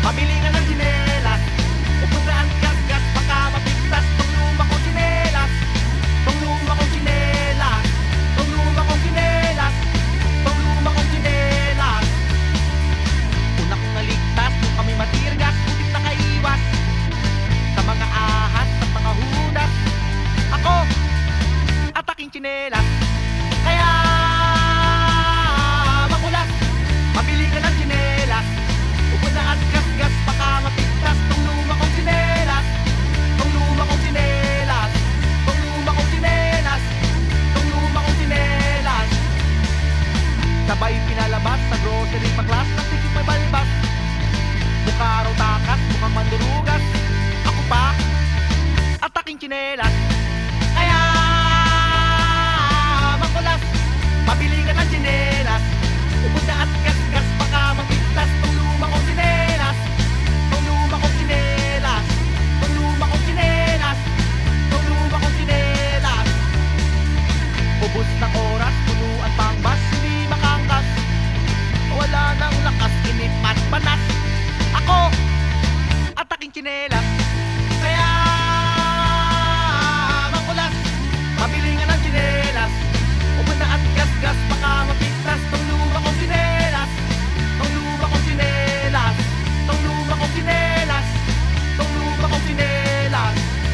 Pabili ka ng tsinelas, upod na ang gas-gas, baka mapigtas tong luma kong tsinelas. Tong luma kong tsinelas, tong luma kong tsinelas, tong luma kong tsinelas. Una kong naligtas nung kami matirgas, putik nakaiwas sa mga ahas at mga hudas. Ako at aking tsinelas, kaya makulas. Mabili ka ng tsinelas, upod na at gas-gas, baka mapigtas tong luma kong tsinelas. Tong luma kong tsinelas, tong luma kong tsinelas, tong luma kong tsinelas. Sabay pinalabas sa grocery paklas, nagsikip may balbas. Mukha raw takas, mukhang mandurugas. Ako pa at aking tsinelas, kaya makulas. Mabili ka ng tsinelas, upod na at gas-gas, baka mapigtas tong luma kong tsinelas. Tong luma kong tsinelas, tong luma kong tsinelas, tong luma kong tsinelas. Ubus ng oras, punuan pang bus, hindi makangkas. Wala nang lakas, inip at panas. Ako at aking tsinelas, kaya makulas. Mabili nga ng tsinelas, upod na at gas-gas, baka mapigtas tong luma kong tsinelas. Tong luma kong tsinelas, tong luma kong tsinelas, tong luma kong tsinelas.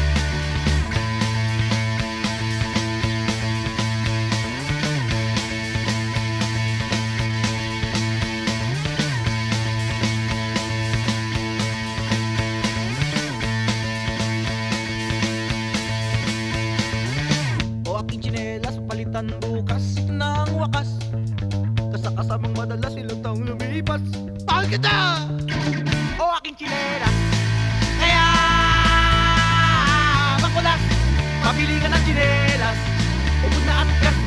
O aking tsinelas, palitan bukas ng wakas. Kasakasamang madalas ilang taong lumipas. Mahal kita! O aking tsinelas, kaya makulas. Mabili ka ng tsinelas, upod na at gas